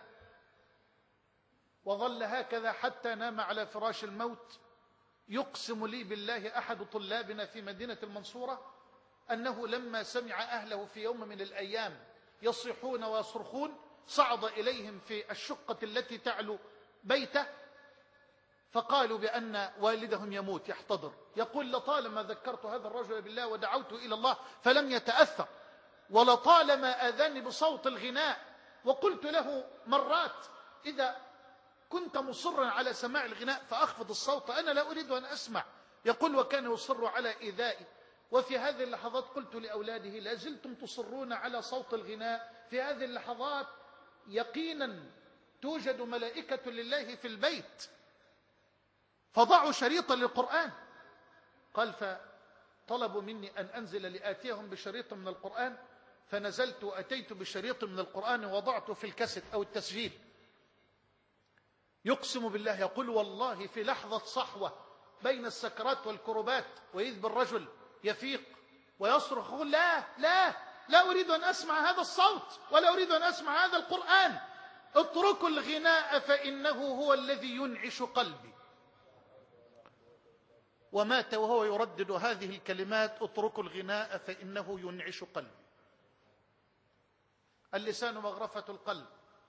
وظل هكذا حتى نام على فراش الموت. يقسم لي بالله أحد طلابنا في مدينة المنصورة أنه لما سمع أهله في يوم من الأيام يصيحون ويصرخون صعد إليهم في الشقة التي تعلو بيته، فقالوا بأن والدهم يموت يحتضر. يقول: لطالما ذكرت هذا الرجل بالله ودعوت إلى الله فلم يتأثر، ولطالما آذاني بصوت الغناء وقلت له مرات: إذا كنت مصرا على سماع الغناء فأخفض الصوت، أنا لا أريد أن أسمع. يقول: وكان يصر على إيذائي. وفي هذه اللحظات قلت لأولاده: لا زلتم تصرون على صوت الغناء؟ في هذه اللحظات يقينا توجد ملائكة لله في البيت، فضعوا شريطا للقرآن. قال فطلبوا مني أن أنزل لآتيهم بشريط من القرآن، فنزلت وأتيت بشريط من القرآن ووضعته في الكاسيت أو التسجيل. يقسم بالله يقول والله في لحظة صحوة بين السكرات والكربات وإذ بالرجل يفيق ويصرخ يقول لا لا لا أريد أن أسمع هذا الصوت ولا أريد أن أسمع هذا القرآن، اتركوا الغناء فإنه هو الذي ينعش قلبي. ومات وهو يردد هذه الكلمات: اتركوا الغناء فإنه ينعش قلبي. اللسان مغرفة القلب،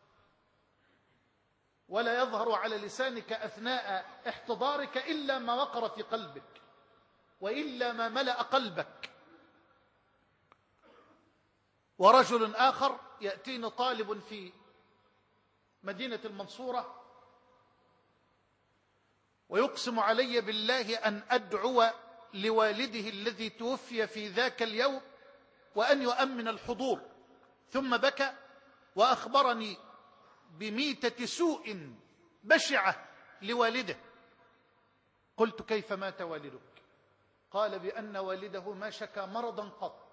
ولا يظهر على لسانك أثناء احتضارك إلا ما وقر في قلبك وإلا ما ملأ قلبك. ورجل آخر يأتيني طالب في مدينة المنصورة ويقسم علي بالله أن أدعو لوالده الذي توفي في ذاك اليوم وأن يؤمن الحضور، ثم بكى وأخبرني بميتة سوء بشعة لوالده. قلت: كيف مات والدك؟ قال: بأن والده ما شكى مرضا قط،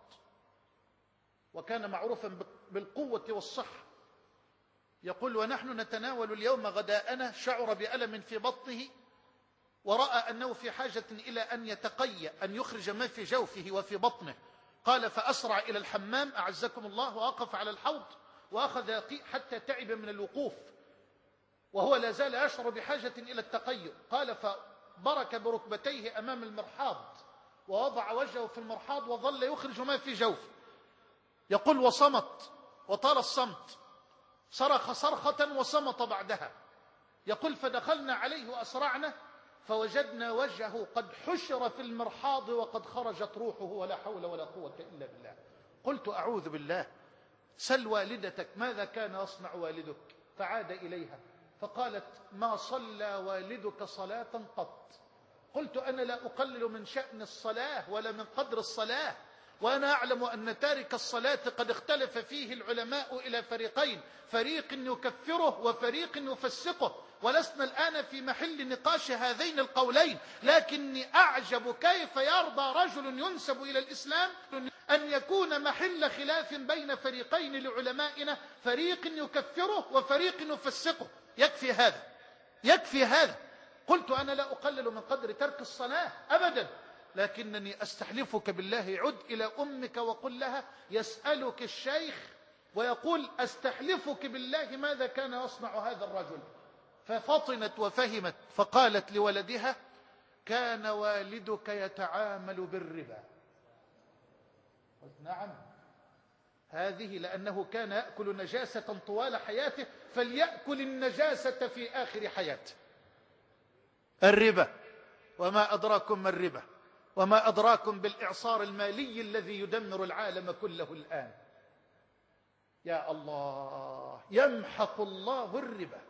وكان معروفا بالقوة والصحة. يقول: ونحن نتناول اليوم غداءنا شعر بألم في بطنه ورأى أنه في حاجة إلى أن يتقي أن يخرج ما في جوفه وفي بطنه. قال: فأسرع إلى الحمام أعزكم الله ووقف على الحوض وأخذ يقيء حتى تعب من الوقوف وهو لا زال يشعر بحاجة إلى التقيؤ. قال: فبرك بركبتيه أمام المرحاض ووضع وجهه في المرحاض وظل يخرج ما في جوفه. يقول: وصمت وطال الصمت، صرخ صرخة وصمت بعدها. يقول: فدخلنا عليه وأسرعنا فوجدنا وجهه قد حشر في المرحاض وقد خرجت روحه ولا حول ولا قوة إلا بالله. قلت: أعوذ بالله، سل والدتك ماذا كان يصنع والدك؟ فعاد إليها فقالت: ما صلى والدك صلاة قط. قلت: أنا لا أقلل من شأن الصلاة ولا من قدر الصلاة، وأنا أعلم أن تارك الصلاة قد اختلف فيه العلماء إلى فريقين، فريق يكفره وفريق يفسقه، ولسنا الآن في محل نقاش هذين القولين، لكني أعجب كيف يرضى رجل ينسب إلى الإسلام أن يكون محل خلاف بين فريقين لعلمائنا، فريق يكفره وفريق يفسقه. يكفي هذا، يكفي هذا. قلت: أنا لا أقلل من قدر ترك الصلاة أبدا، لكنني أستحلفك بالله عد إلى أمك وقل لها يسألك الشيخ ويقول: أستحلفك بالله ماذا كان يصنع هذا الرجل؟ ففطنت وفهمت فقالت لولدها: كان والدك يتعامل بالربا. قلت: نعم، هذه لأنه كان يأكل نجاسة طوال حياته فليأكل النجاسة في آخر حياته. الربا، وما أدراكم ما الربا، وما أدراكم بالإعصار المالي الذي يدمر العالم كله الآن. يا الله، يمحق الله الربا.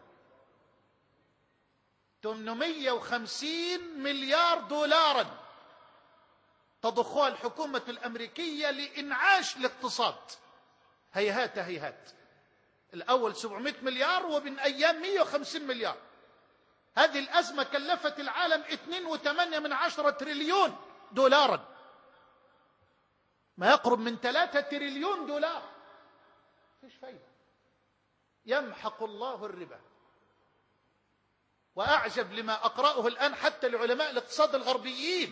ثمانمائة وخمسين مليار دولارا تضخها الحكومة الأمريكية لإنعاش الاقتصاد. هيهات هيهات، الأول سبعمائة مليار وبين أيام مئة وخمسين مليار. هذه الأزمة كلفت العالم اثنين وثمانية من عشرة تريليون دولارا، ما يقرب من ثلاثة تريليون دولار. فيش فايدة. يمحق الله الربا. وأعجب لما أقرأه الآن حتى لعلماء الاقتصاد الغربيين،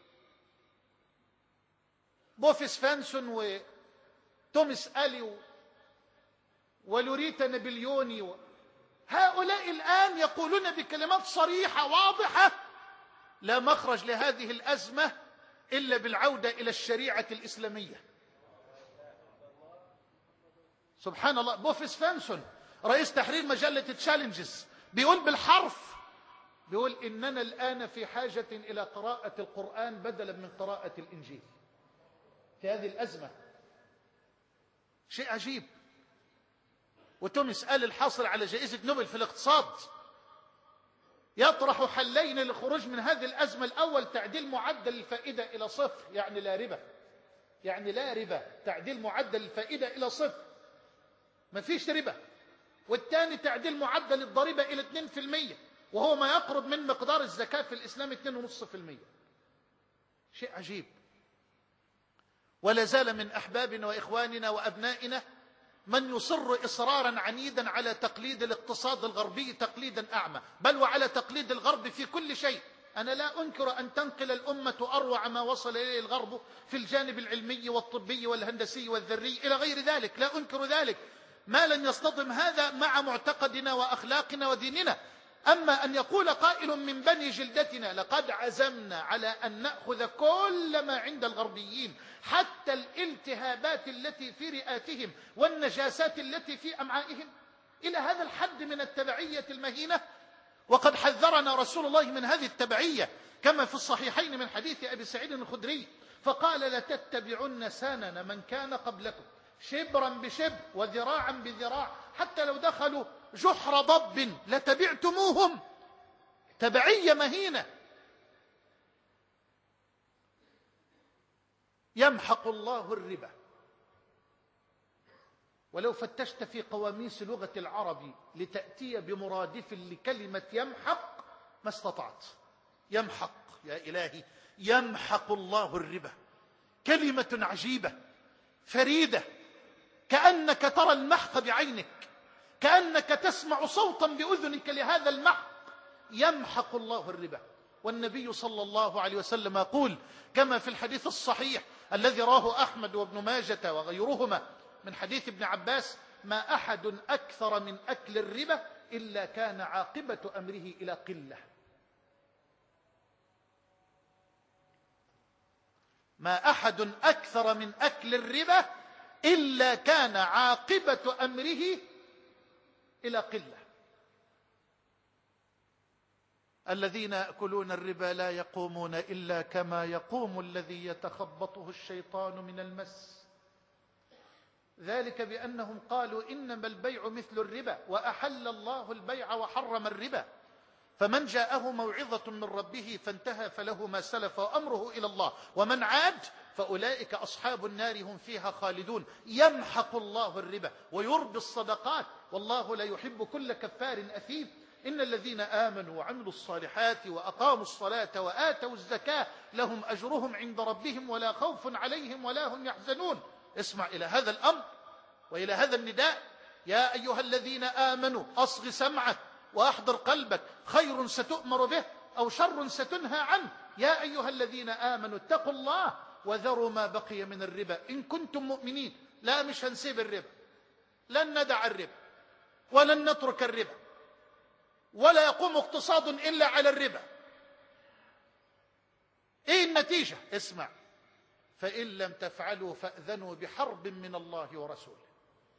بوفيس فانسون وتوماس آلي ولوريتا نابليوني، هؤلاء الآن يقولون بكلمات صريحة واضحة: لا مخرج لهذه الأزمة إلا بالعودة إلى الشريعة الإسلامية. سبحان الله. بوفيس فانسون رئيس تحرير مجلة تشالنجز بيقول بالحرف، بيقول: إننا الآن في حاجة إلى قراءة القرآن بدلا من قراءة الإنجيل في هذه الأزمة. شيء عجيب. وتوماس آلي الحاصل على جائزة نوبل في الاقتصاد يطرح حلين للخروج من هذه الأزمة: الأول تعديل معدل الفائدة إلى صفر، يعني لا ربا، يعني لا ربا، تعديل معدل الفائدة إلى صفر، ما فيش ربا. والثاني تعديل معدل الضريبة إلى اثنين بالمئة، وهو ما يقرب من مقدار الزكاة في الإسلام اثنين فاصلة خمسة بالمئة. شيء عجيب. ولا زال من أحبابنا وإخواننا وأبنائنا من يصر إصرارا عنيدا على تقليد الاقتصاد الغربي تقليدا أعمى، بل وعلى تقليد الغرب في كل شيء. أنا لا أنكر أن تنقل الأمة أروع ما وصل إليه الغرب في الجانب العلمي والطبي والهندسي والذري إلى غير ذلك، لا أنكر ذلك، ما لن يصطدم هذا مع معتقدنا وأخلاقنا وديننا. أما أن يقول قائل من بني جلدتنا لقد عزمنا على أن نأخذ كل ما عند الغربيين، حتى الالتهابات التي في رئاتهم والنجاسات التي في أمعائهم، إلى هذا الحد من التبعية المهينة. وقد حذرنا رسول الله من هذه التبعية كما في الصحيحين من حديث أبي سعيد الخدري، فقال لتتبعن سنن من كان قبلكم شبرا بشبر وذراعا بذراع، حتى لو دخلوا جحر ضب لتبعتموهم. تبعية مهينة. يمحق الله الربا. ولو فتشت في قواميس لغة العرب لتأتي بمرادف لكلمة يمحق ما استطعت. يمحق، يا إلهي، يمحق الله الربا، كلمة عجيبة فريدة، كأنك ترى المحق بعينك، كأنك تسمع صوتا بأذنك لهذا المحق. يمحق الله الربا. والنبي صلى الله عليه وسلم يقول كما في الحديث الصحيح الذي راه أحمد وابن ماجة وغيرهما من حديث ابن عباس: ما أحد أكثر من أكل الربا إلا كان عاقبة أمره إلى قلة. ما أحد أكثر من أكل الربا إلا كان عاقبة أمره إلى قلة. الذين يأكلون الربا لا يقومون إلا كما يقوم الذي يتخبطه الشيطان من المس، ذلك بأنهم قالوا إنما البيع مثل الربا وأحل الله البيع وحرم الربا، فمن جاءه موعظة من ربه فانتهى فله ما سلف وأمره إلى الله، ومن عاد فأولئك أصحاب النار هم فيها خالدون. يمحق الله الربا ويربي الصدقات، والله لا يحب كل كفار أثيم. إن الذين آمنوا وعملوا الصالحات وأقاموا الصلاة وآتوا الزكاة لهم أجرهم عند ربهم ولا خوف عليهم ولا هم يحزنون. اسمع إلى هذا الأمر وإلى هذا النداء: يا أيها الذين آمنوا أصغ سمعك وأحضر قلبك، خير ستؤمر به أو شر ستنهى عنه. يا أيها الذين آمنوا اتقوا الله وذروا ما بقي من الربا إن كنتم مؤمنين. لا، مش هنسيب الربا، لن ندع الربا ولن نترك الربا، ولا يقوم اقتصاد إلا على الربا. إيه النتيجة؟ اسمع: فإن لم تفعلوا فأذنوا بحرب من الله ورسوله.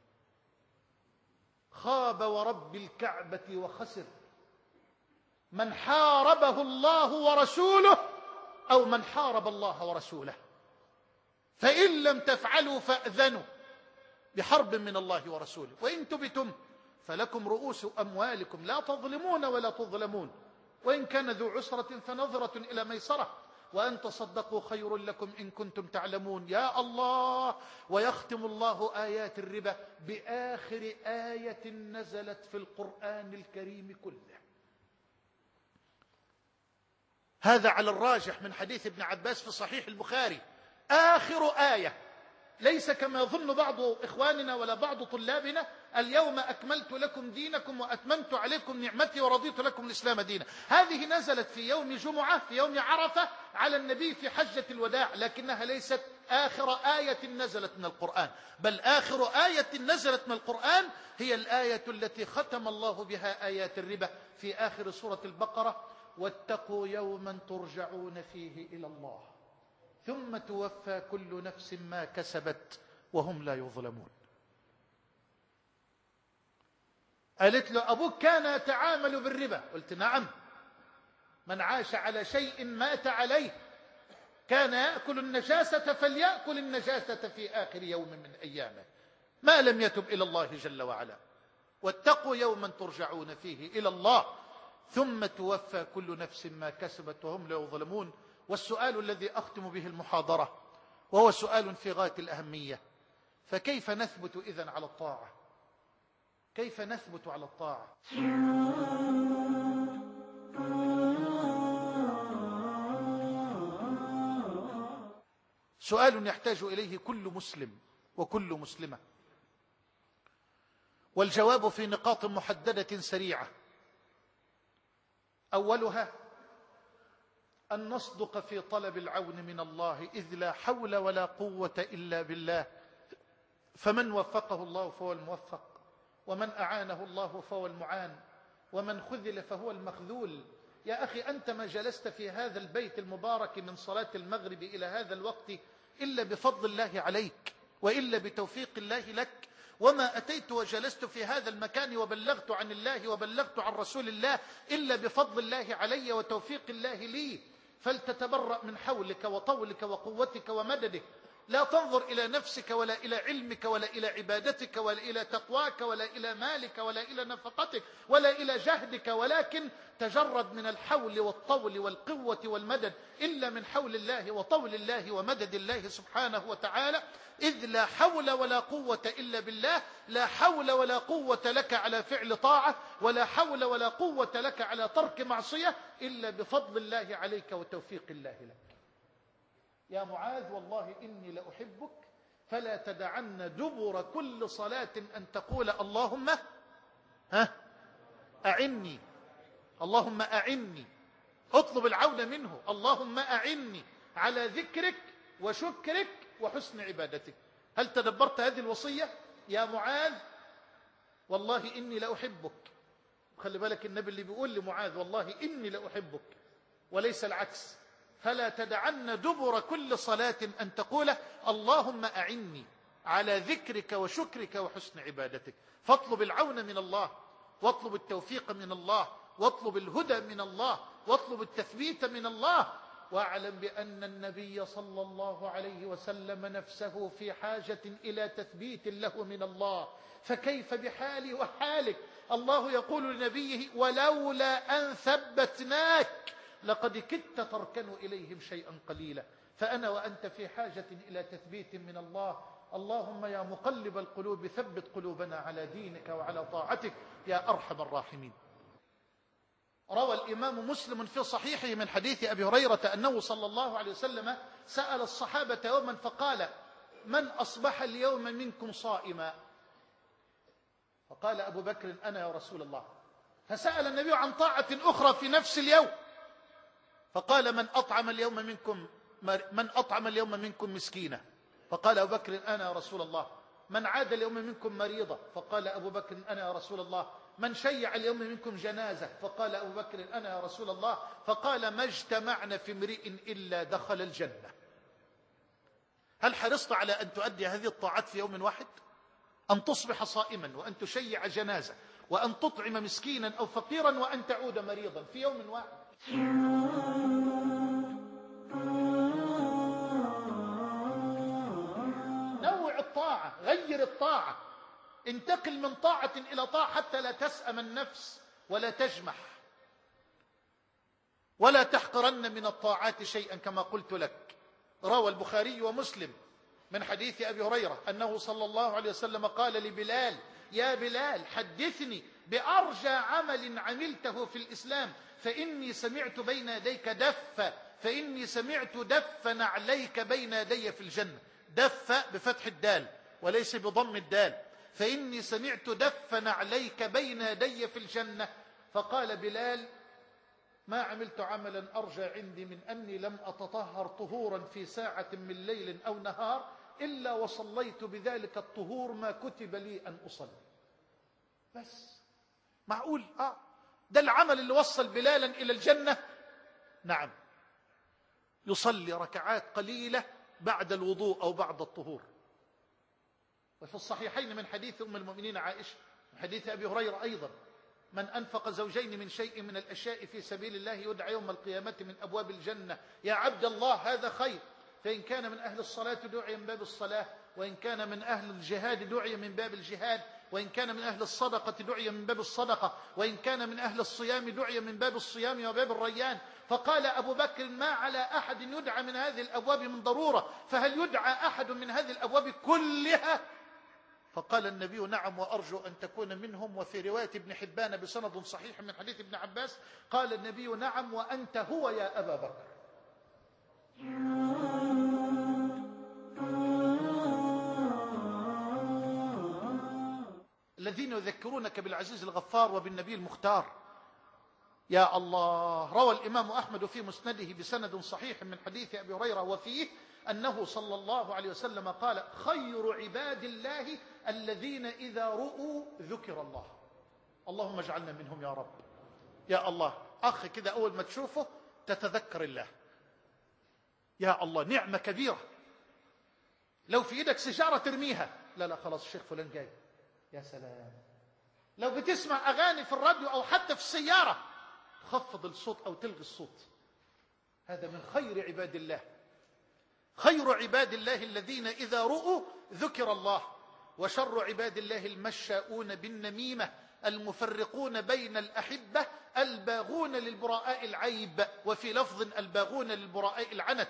خاب ورب الكعبة وخسر من حاربه الله ورسوله أو من حارب الله ورسوله. فإن لم تفعلوا فأذنوا بحرب من الله ورسوله، وإن تبتم فلكم رؤوس أموالكم لا تظلمون ولا تظلمون، وإن كان ذو عسرة فنظرة إلى ميسرة، وأن تصدقوا خير لكم إن كنتم تعلمون. يا الله. ويختم الله آيات الربا بآخر آية نزلت في القرآن الكريم كله. هذا على الراجح من حديث ابن عباس في صحيح البخاري، آخر آية، ليس كما يظن بعض إخواننا ولا بعض طلابنا: اليوم أكملت لكم دينكم وأتممت عليكم نعمتي ورضيت لكم الإسلام دينا. هذه نزلت في يوم جمعة، في يوم عرفة، على النبي في حجة الوداع، لكنها ليست آخر آية نزلت من القرآن، بل آخر آية نزلت من القرآن هي الآية التي ختم الله بها آيات الربا في آخر سورة البقرة: واتقوا يوما ترجعون فيه إلى الله ثم توفى كل نفس ما كسبت وهم لا يظلمون. قالت له: أبوك كان يتعامل بالربا. قلت: نعم، من عاش على شيء مات عليه. كان يأكل النجاسة فليأكل النجاسة في آخر يوم من أيامه ما لم يتب إلى الله جل وعلا. واتقوا يوما ترجعون فيه إلى الله ثم توفى كل نفس ما كسبت وهم لا يظلمون. والسؤال الذي أختم به المحاضرة، وهو سؤال في غاية الأهمية: فكيف نثبت إذن على الطاعة؟ كيف نثبت على الطاعة؟ سؤال يحتاج إليه كل مسلم وكل مسلمة، والجواب في نقاط محددة سريعة. أولها أن نصدق في طلب العون من الله، إذ لا حول ولا قوة إلا بالله، فمن وفقه الله فهو الموفق، ومن أعانه الله فهو المعان، ومن خذل فهو المخذول. يا أخي، أنت ما جلست في هذا البيت المبارك من صلاة المغرب إلى هذا الوقت إلا بفضل الله عليك، وإلا بتوفيق الله لك. وما أتيت وجلست في هذا المكان وبلغت عن الله وبلغت عن رسول الله إلا بفضل الله علي وتوفيق الله لي. فلتتبرأ من حولك وطولك وقوتك ومددك. لا تنظر إلى نفسك ولا إلى علمك ولا إلى عبادتك ولا إلى تقواك ولا إلى مالك ولا إلى نفقتك ولا إلى جهدك، ولكن تجرد من الحول والطول والقوة والمدد إلا من حول الله وطول الله ومدد الله سبحانه وتعالى. إذ لا حول ولا قوة إلا بالله. لا حول ولا قوة لك على فعل طاعة، ولا حول ولا قوة لك على ترك معصية إلا بفضل الله عليك وتوفيق الله لك. يا معاذ، والله إني لأحبك، فلا تدعن دبر كل صلاة أن تقول اللهم ها أعني، اللهم أعني، اطلب العون منه، اللهم أعني على ذكرك وشكرك وحسن عبادتك. هل تدبرت هذه الوصية يا معاذ؟ والله إني لأحبك. خلي بالك، النبي اللي بيقول لمعاذ والله إني لأحبك وليس العكس. فلا تدعن دبر كل صلاة أن تقول اللهم أعني على ذكرك وشكرك وحسن عبادتك. فاطلب العون من الله، واطلب التوفيق من الله، واطلب الهدى من الله، واطلب التثبيت من الله. واعلم بأن النبي صلى الله عليه وسلم نفسه في حاجة إلى تثبيت له من الله، فكيف بحالي وحالك؟ الله يقول لنبيه ولولا أن ثبتناك لقد كدت تركن إليهم شيئا قليلا. فأنا وأنت في حاجة إلى تثبيت من الله. اللهم يا مقلب القلوب ثبت قلوبنا على دينك وعلى طاعتك يا أرحم الراحمين. روى الإمام مسلم في صحيحه من حديث أبي هريرة أنه صلى الله عليه وسلم سأل الصحابة يوما فقال من أصبح اليوم منكم صائما؟ فقال أبو بكر أنا يا رسول الله. فسأل النبي عن طاعة أخرى في نفس اليوم فقال من أطعم اليوم منكم من أطعم اليوم منكم مسكينة؟ فقال أبو بكر أنا يا رسول الله. من عاد اليوم منكم مريضة؟ فقال أبو بكر أنا يا رسول الله. من شيع اليوم منكم جنازة؟ فقال أبو بكر أنا يا رسول الله. فقال ما اجتمعنا في امرئ إلا دخل الجنة. هل حرصت على أن تؤدي هذه الطاعات في يوم واحد؟ أن تصبح صائما، وأن تشيع جنازة، وأن تطعم مسكينا أو فقيرا، وأن تعود مريضا في يوم واحد. نوع الطاعة، غير الطاعة، انتقل من طاعة إلى طاعة حتى لا تسأم النفس ولا تجمح، ولا تحقرن من الطاعات شيئا كما قلت لك. روى البخاري ومسلم من حديث أبي هريرة أنه صلى الله عليه وسلم قال لبلال يا بلال حدثني بأرجى عمل عملته في الإسلام فإني سمعت بين يديك دف فإني سمعت دف نعليك بين يدي في الجنة. دف بفتح الدال وليس بضم الدال. فإني سمعت دف نعليك بين يدي في الجنة. فقال بلال ما عملت عملا أرجى عندي من أني لم أتطهر طهورا في ساعة من ليل أو نهار إلا وصليت بذلك الطهور ما كتب لي أن أصلي. بس معقول آه ده العمل اللي وصل بلالا إلى الجنة؟ نعم، يصلي ركعات قليلة بعد الوضوء أو بعد الطهور. وفي الصحيحين من حديث أم المؤمنين عائشة من حديث أبي هريرة أيضا من أنفق زوجين من شيء من الأشياء في سبيل الله يدعى يوم القيامة من أبواب الجنة يا عبد الله هذا خير. فإن كان من أهل الصلاة دعي من باب الصلاة، وإن كان من أهل الجهاد دعي من باب الجهاد، وإن كان من أهل الصدقة دعي من باب الصدقة، وإن كان من أهل الصيام دعي من باب الصيام وباب الريان. فقال أبو بكر ما على أحد يدعى من هذه الأبواب من ضرورة، فهل يدعى أحد من هذه الأبواب كلها؟ فقال النبي نعم وأرجو أن تكون منهم. وفي رواية ابن حبان بسند صحيح من حديث ابن عباس قال النبي نعم وأنت هو يا أبا بكر. الذين يذكرونك بالعزيز الغفار وبالنبي المختار. يا الله، روى الإمام أحمد في مسنده بسند صحيح من حديث أبي هريرة وفيه أنه صلى الله عليه وسلم قال: خير عباد الله الذين إذا رؤوا ذكر الله. اللهم اجعلنا منهم يا رب. يا الله، أخ كده أول ما تشوفه تتذكر الله. يا الله، نعمة كبيرة. لو في إيدك سيجارة ترميها، لا لا خلاص الشيخ فلان جاي. يا سلام. لو بتسمع أغاني في الراديو أو حتى في السيارة تخفض الصوت أو تلغي الصوت. هذا من خير عباد الله. خير عباد الله الذين إذا رؤوا ذكر الله. وشر عباد الله المشاؤون بالنميمة المفرقون بين الأحبة الباغون للبراء العيب، وفي لفظ الباغون للبراء العنت.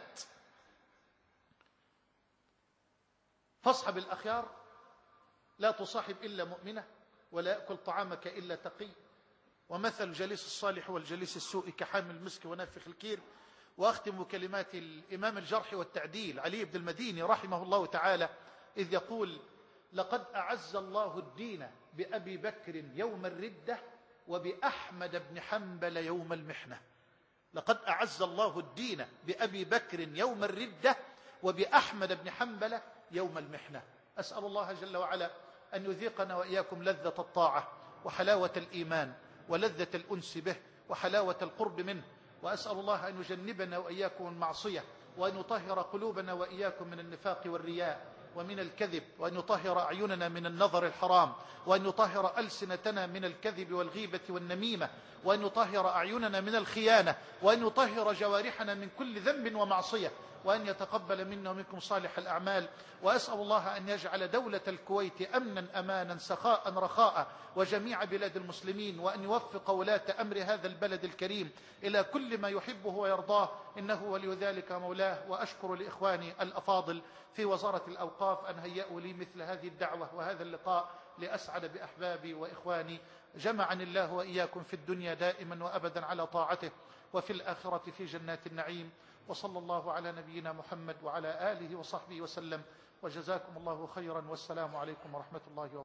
فاصحب الأخيار، لا تصاحب إلا مؤمنة، ولا يأكل طعامك إلا تقي، ومثل الجليس الصالح والجليس السوء كحامل المسك ونافخ الكير. وأختم كلمات الإمام الجرح والتعديل علي بن المديني رحمه الله تعالى إذ يقول: لقد أعز الله الدين بأبي بكر يوم الردة وبأحمد بن حنبل يوم المحنة. لقد أعز الله الدين بأبي بكر يوم الردة وبأحمد بن حنبل يوم المحنة. أسأل الله جل وعلا أن يذيقنا وإياكم لذة الطاعة وحلاوة الإيمان ولذة الأنس به وحلاوة القرب منه. وأسأل الله أن يجنبنا وإياكم المعصية، وأن يطهر قلوبنا وإياكم من النفاق والرياء ومن الكذب، وأن يطهر أعيننا من النظر الحرام، وأن يطهر ألسنتنا من الكذب والغيبة والنميمة، وأن يطهر أعيننا من الخيانة، وأن يطهر جوارحنا من كل ذنب ومعصية، وأن يتقبل منا ومنكم صالح الأعمال. وأسأل الله أن يجعل دولة الكويت أمنا أمانا سخاء رخاء وجميع بلاد المسلمين، وأن يوفق ولاة أمر هذا البلد الكريم إلى كل ما يحبه ويرضاه، إنه ولي ذلك مولاه. وأشكر لإخواني الأفاضل في وزارة الأوقاف أن هيأوا لي مثل هذه الدعوة وهذا اللقاء لأسعد بأحبابي وإخواني. جمعني الله وإياكم في الدنيا دائما وأبدا على طاعته، وفي الآخرة في جنات النعيم. وصلى الله على نبينا محمد وعلى آله وصحبه وسلم، وجزاكم الله خيرا، والسلام عليكم ورحمة الله وبركاته.